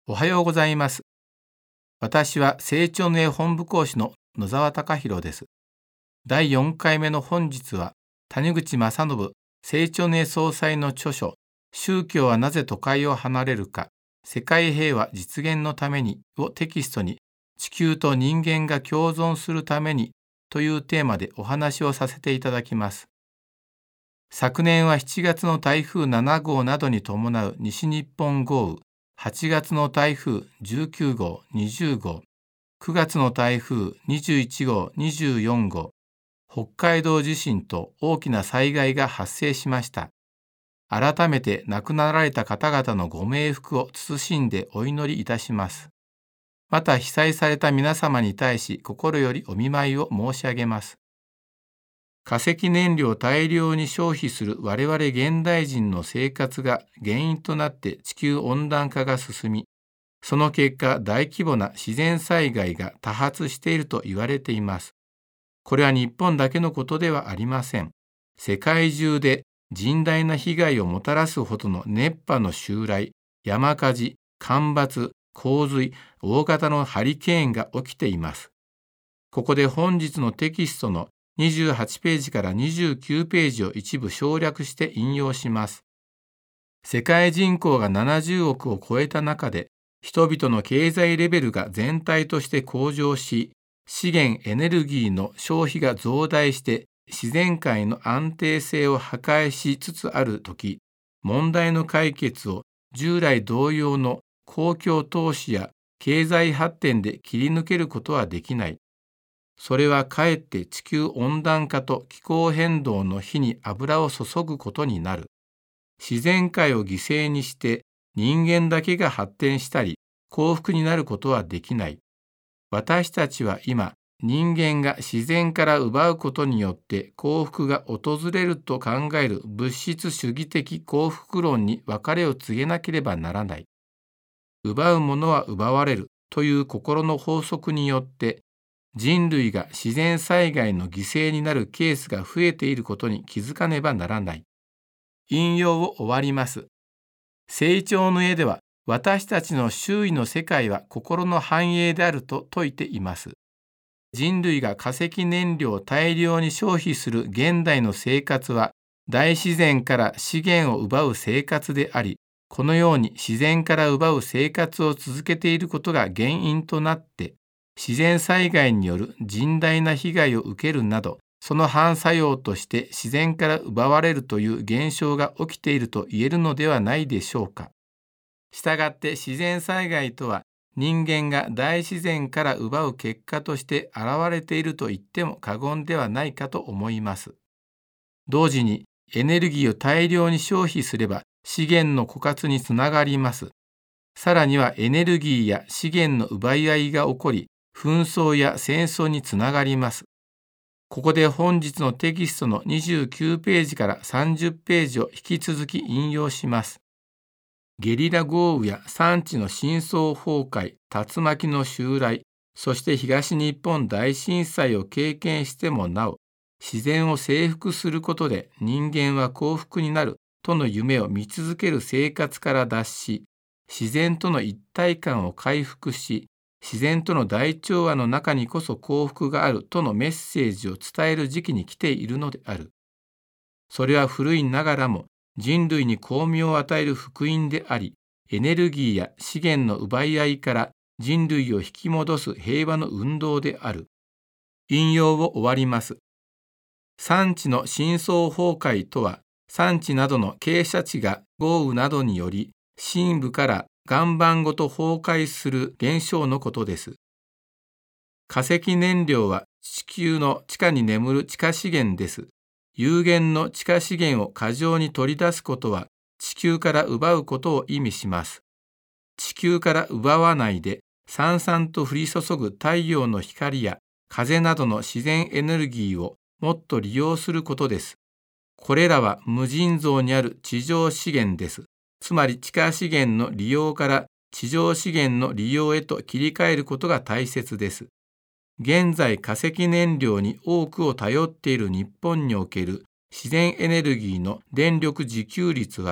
おはようございます。私は成長の絵本部講師の野沢貴弘です。第4回目の本日は、谷口正信成長の絵総裁の著書、宗教はなぜ都会を離れるか、世界平和実現のためにをテキストに、地球と人間が共存するためにというテーマでお話をさせていただきます。昨年は7月の台風7号などに伴う西日本豪雨、8月の台風19号、20号、9月の台風21号、24号、北海道地震と大きな災害が発生しました。改めて亡くなられた方々のご冥福を謹んでお祈りいたします。また被災された皆様に対し心よりお見舞いを申し上げます。化石燃料を大量に消費する我々現代人の生活が原因となって地球温暖化が進み、その結果大規模な自然災害が多発していると言われています。これは日本だけのことではありません。世界中で甚大な被害をもたらすほどの熱波の襲来、山火事、干ばつ、洪水、大型のハリケーンが起きています。ここで本日のテキストの28ページから29ページを一部省略して引用します。世界人口が70億を超えた中で、人々の経済レベルが全体として向上し、資源エネルギーの消費が増大して自然界の安定性を破壊しつつあるとき、問題の解決を従来同様の公共投資や経済発展で切り抜けることはできない。それはかえって地球温暖化と気候変動の火に油を注ぐことになる。自然界を犠牲にして人間だけが発展したり幸福になることはできない。私たちは今、人間が自然から奪うことによって幸福が訪れると考える物質主義的幸福論に別れを告げなければならない。奪うものは奪われるという心の法則によって人類が自然災害の犠牲になるケースが増えていることに気づかねばならない。引用を終わります。成長の絵では、私たちの周囲の世界は心の繁栄であると説いています。人類が化石燃料を大量に消費する現代の生活は、大自然から資源を奪う生活であり、このように自然から奪う生活を続けていることが原因となって、自然災害による甚大な被害を受けるなど、その反作用として自然から奪われるという現象が起きていると言えるのではないでしょうか。したがって自然災害とは人間が大自然から奪う結果として現れていると言っても過言ではないかと思います。同時にエネルギーを大量に消費すれば資源の枯渇につながります。さらにはエネルギーや資源の奪い合いが起こり、紛争や戦争につながります。ここで本日のテキストの29ページから30ページを引き続き引用します。ゲリラ豪雨や山地の深層崩壊、竜巻の襲来、そして東日本大震災を経験してもなお、自然を征服することで人間は幸福になるとの夢を見続ける生活から脱し、自然との一体感を回復し、自然との大調和の中にこそ幸福があるとのメッセージを伝える時期に来ているのである。それは古いながらも人類に光明を与える福音であり、エネルギーや資源の奪い合いから人類を引き戻す平和の運動である。引用を終わります。山地の深層崩壊とは、山地などの傾斜地が豪雨などにより深部から岩盤ごと崩壊する現象のことです。化石燃料は地球の地下に眠る地下資源です。有限の地下資源を過剰に取り出すことは地球から奪うことを意味します。地球から奪わないで、さんさんと降り注ぐ太陽の光や風などの自然エネルギーをもっと利用することです。これらは無尽蔵にある地上資源です。つまり地下資源の利用から地上資源の利用へと切り替えることが大切です。現在化石燃料に多くを頼っている日本における自然エネルギーの電力自給率は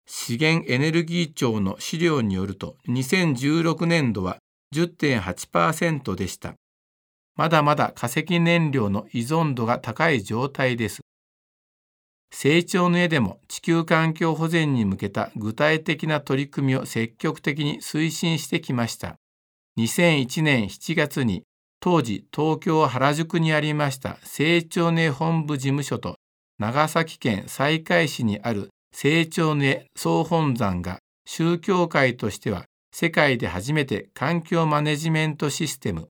資源エネルギー庁の資料によると、2016年度は 10.8% でした。まだまだ化石燃料の依存度が高い状態です。成長の絵でも地球環境保全に向けた具体的な取り組みを積極的に推進してきました。2001年7月に当時東京原宿にありました成長の絵本部事務所と長崎県西海市にある成長の絵総本山が宗教会としては世界で初めて環境マネジメントシステム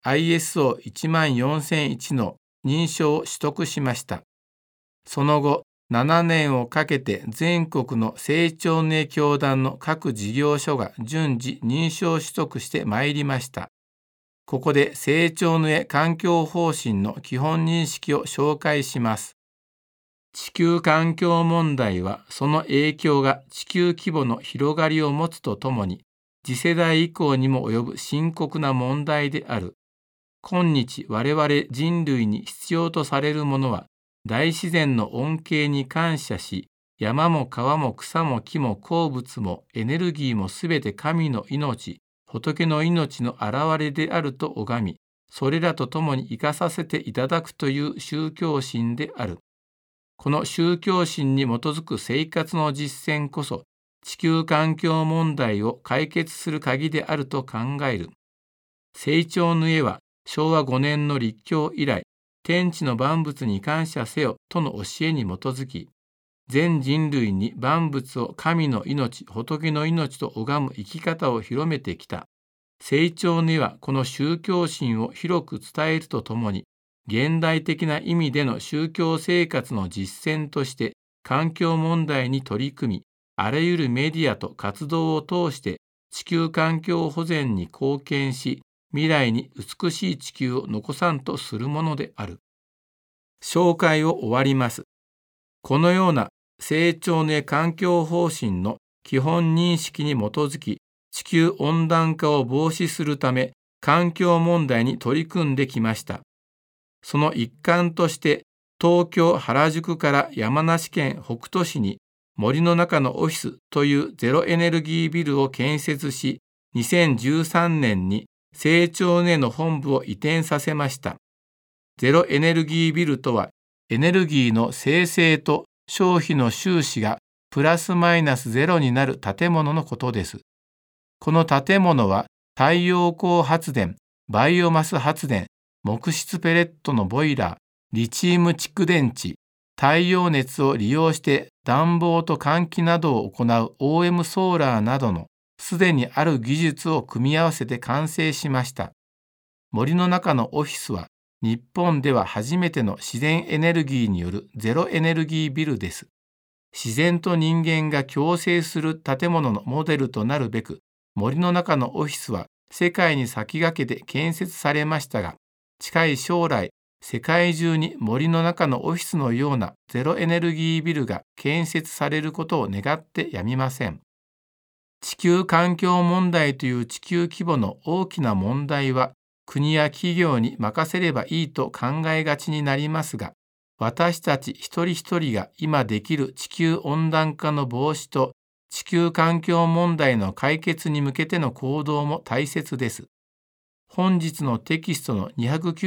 ISO14001 の認証を取得しました。その後、7年をかけて全国の成長の絵教団の各事業所が順次認証取得してまいりました。ここで成長の絵環境方針の基本認識を紹介します。地球環境問題はその影響が地球規模の広がりを持つとともに次世代以降にも及ぶ深刻な問題である。今日我々人類に必要とされるものは大自然の恩恵に感謝し、山も川も草も木も鉱物もエネルギーもすべて神の命、仏の命の現れであると拝み、それらとともに生かさせていただくという宗教心である。この宗教心に基づく生活の実践こそ、地球環境問題を解決する鍵であると考える。成長の絵は昭和5年の立教以来、天地の万物に感謝せよとの教えに基づき、全人類に万物を神の命、仏の命と拝む生き方を広めてきた。成長の絵はこの宗教心を広く伝えるとともに、現代的な意味での宗教生活の実践として環境問題に取り組み、あらゆるメディアと活動を通して地球環境保全に貢献し、未来に美しい地球を残さんとするものである。紹介を終わります。このような成長の絵環境方針の基本認識に基づき、地球温暖化を防止するため環境問題に取り組んできました。その一環として東京原宿から山梨県北杜市に森の中のオフィスというゼロエネルギービルを建設し、2013年に成長の絵の本部を移転させました。ゼロエネルギービルとは、エネルギーの生成と消費の収支がプラスマイナスゼロになる建物のことです。この建物は太陽光発電、バイオマス発電、木質ペレットのボイラー、リチウム蓄電池、太陽熱を利用して暖房と換気などを行う OM ソーラーなどのすでにある技術を組み合わせて完成しました。森の中のオフィスは日本では初めての自然エネルギーによるゼロエネルギービルです。自然と人間が共生する建物のモデルとなるべく、森の中のオフィスは世界に先駆けて建設されましたが、近い将来、世界中に森の中のオフィスのようなゼロエネルギービルが建設されることを願ってやみません。地球環境問題という地球規模の大きな問題は国や企業に任せればいいと考えがちになりますが、私たち一人一人が今できる地球温暖化の防止と地球環境問題の解決に向けての行動も大切です。本日のテキストの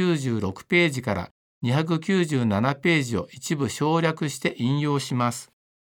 296ページから297ページを一部省略して引用します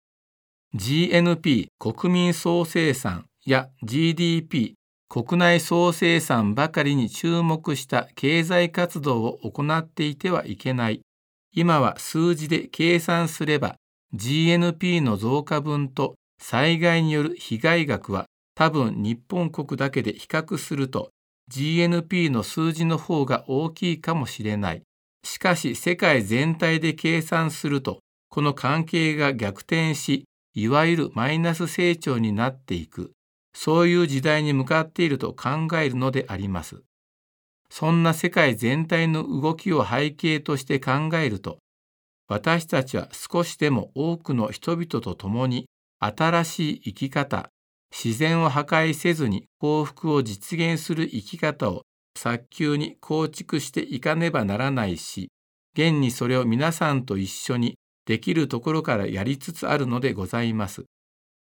。GNP 国民総生産や GDP 国内総生産ばかりに注目した経済活動を行っていてはいけない。今は数字で計算すれば GNP の増加分と災害による被害額は多分日本国だけで比較すると GNP の数字の方が大きいかもしれない。しかし世界全体で計算するとこの関係が逆転し、いわゆるマイナス成長になっていく、そういう時代に向かっていると考えるのであります。そんな世界全体の動きを背景として考えると、私たちは少しでも多くの人々と共に新しい生き方、自然を破壊せずに幸福を実現する生き方を早急に構築していかねばならないし、現にそれを皆さんと一緒にできるところからやりつつあるのでございます。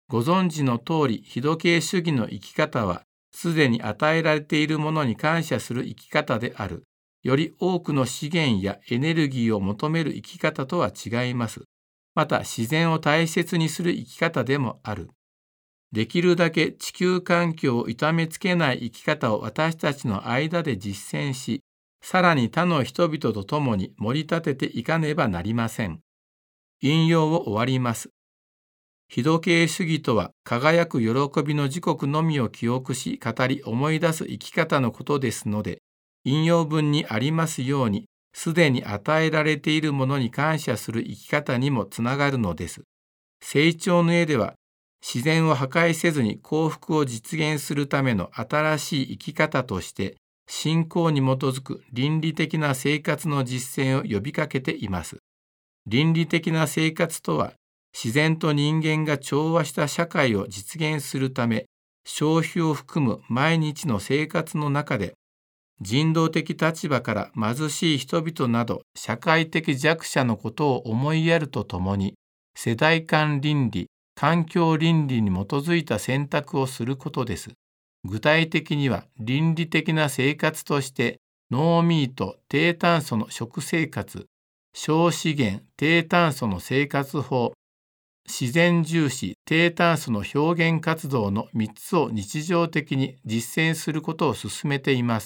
ご存知の通り、非土形主義の生き方は、すでに与えられているものに感謝する生き方である。より多くの資源やエネルギーを求める生き方とは違います。また、自然を大切にする生き方でもある。できるだけ地球環境を痛めつけない生き方を私たちの間で実践し、さらに他の人々と共に盛り立てていかねばなりません。引用を終わります。非土形主義とは、輝く喜びの時刻のみを記憶し、語り思い出す生き方のことですので、引用文にありますように、すでに与えられているものに感謝する生き方にもつながるのです。成長の絵では、自然を破壊せずに幸福を実現するための新しい生き方として、信仰に基づく倫理的な生活の実践を呼びかけています。倫理的な生活とは、自然と人間が調和した社会を実現するため、消費を含む毎日の生活の中で、人道的立場から貧しい人々など社会的弱者のことを思いやるとともに、世代間倫理、環境倫理に基づいた選択をすることです。具体的には、倫理的な生活として、ノーミート、低炭素の食生活、小資源、低炭素の生活法、自然重視、低炭素の表現活動の3つを日常的に実践することを進めています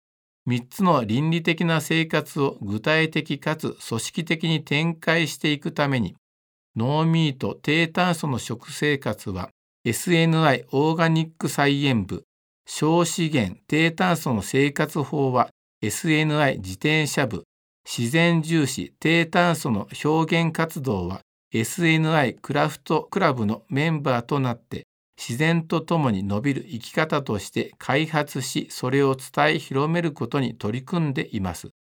。3つの倫理的な生活を具体的かつ組織的に展開していくために、ノーミート低炭素の食生活は SNI オーガニック菜園部、小資源低炭素の生活法は SNI 自転車部、自然重視低炭素の表現活動は SNI クラフトクラブのメンバーとなって、自然とともに伸びる生き方として開発し、それを伝え広めることに取り組んでいます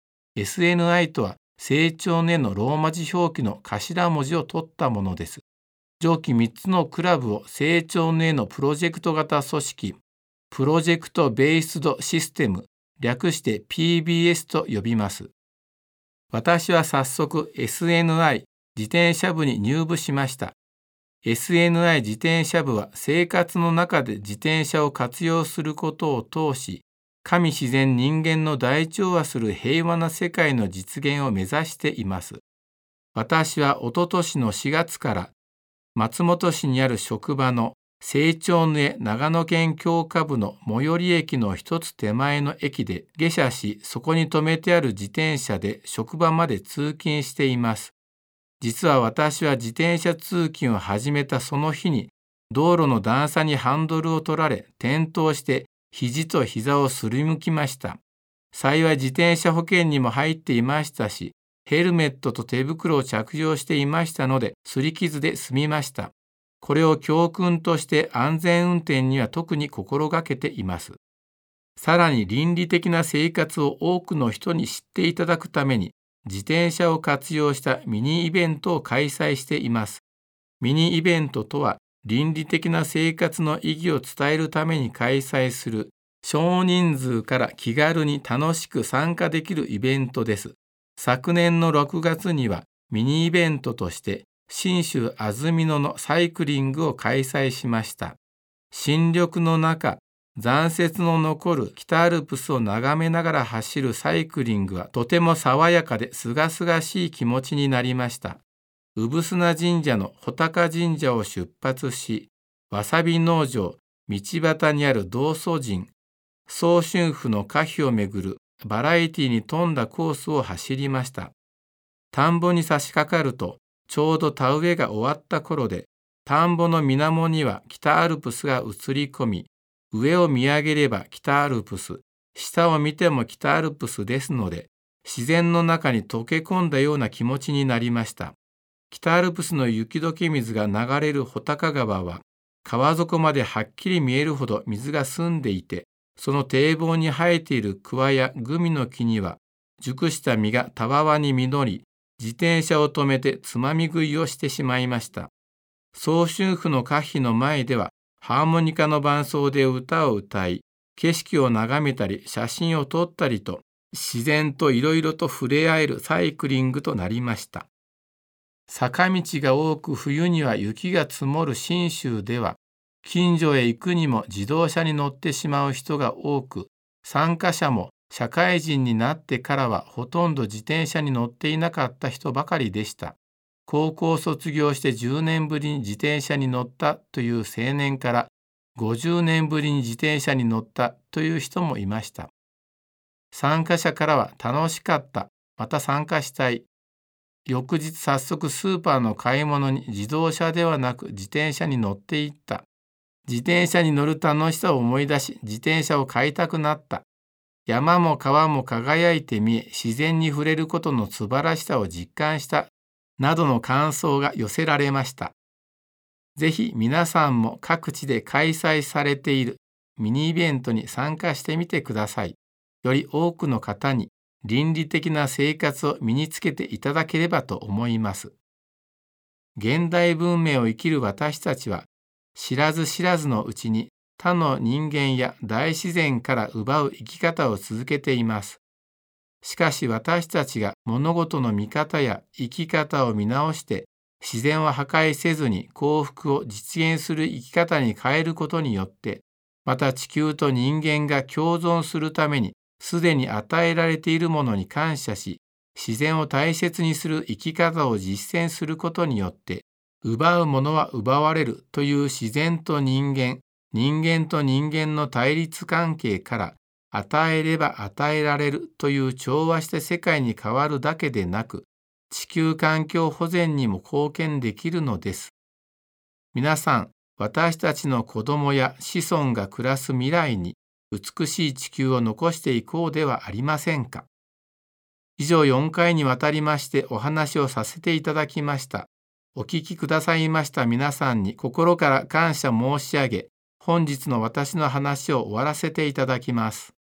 。SNI とは成長の絵のローマ字表記の頭文字を取ったものです。上記3つのクラブを成長の絵のプロジェクト型組織、プロジェクトベースドシステム、略して PBS と呼びます。私は早速 SNI 自転車部に入部しました。SNI 自転車部は生活の中で自転車を活用することを通し、神自然人間の大調和する平和な世界の実現を目指しています。私はおととしの4月から松本市にある職場の成長の絵長野県教科部の最寄り駅の一つ手前の駅で下車し、そこに止めてある自転車で職場まで通勤しています。実は私は自転車通勤を始めたその日に、道路の段差にハンドルを取られ、転倒して肘と膝をすりむきました。幸い自転車保険にも入っていましたし、ヘルメットと手袋を着用していましたので、擦り傷で済みました。これを教訓として安全運転には特に心がけています。さらに倫理的な生活を多くの人に知っていただくために、自転車を活用したミニイベントを開催しています。ミニイベントとは、倫理的な生活の意義を伝えるために開催する少人数から気軽に楽しく参加できるイベントです。昨年の6月にはミニイベントとして信州安曇野のサイクリングを開催しました。新緑の中、残雪の残る北アルプスを眺めながら走るサイクリングはとても爽やかで清々しい気持ちになりました。産砂神社の穂高神社を出発し、わさび農場、道端にある道祖神、早春府の可否をめぐるバラエティに富んだコースを走りました。田んぼに差し掛かると、ちょうど田植えが終わった頃で、田んぼの水面には北アルプスが映り込み、上を見上げれば北アルプス、下を見ても北アルプスですので、自然の中に溶け込んだような気持ちになりました。北アルプスの雪解け水が流れる穂高川は、川底まではっきり見えるほど水が澄んでいて、その堤防に生えている桑やグミの木には、熟した実がたわわに実り、自転車を止めてつまみ食いをしてしまいました。早春府の可否の前では、ハーモニカの伴奏で歌を歌い、景色を眺めたり写真を撮ったりと、自然といろいろと触れ合えるサイクリングとなりました。 坂道が多く冬には雪が積もる信州では、近所へ行くにも自動車に乗ってしまう人が多く、参加者も社会人になってからはほとんど自転車に乗っていなかった人ばかりでした。高校卒業して10年ぶりに自転車に乗ったという青年から、50年ぶりに自転車に乗ったという人もいました。参加者からは楽しかった、また参加したい。翌日早速スーパーの買い物に自動車ではなく自転車に乗っていった。自転車に乗る楽しさを思い出し、自転車を買いたくなった。山も川も輝いて見え、自然に触れることの素晴らしさを実感した。などの感想が寄せられました。ぜひ皆さんも各地で開催されているミニイベントに参加してみてください。より多くの方に倫理的な生活を身につけていただければと思います。現代文明を生きる私たちは、知らず知らずのうちに他の人間や大自然から奪う生き方を続けています。しかし私たちが物事の見方や生き方を見直して自然を破壊せずに幸福を実現する生き方に変えることによって、また地球と人間が共存するためにすでに与えられているものに感謝し、自然を大切にする生き方を実践することによって、奪うものは奪われるという自然と人間、人間と人間の対立関係から、与えれば与えられるという調和した世界に変わるだけでなく、地球環境保全にも貢献できるのです。皆さん、私たちの子供や子孫が暮らす未来に美しい地球を残していこうではありませんか。以上4回にわたりましてお話をさせていただきました。お聞きくださいました皆さんに心から感謝申し上げ、本日の私の話を終わらせていただきます。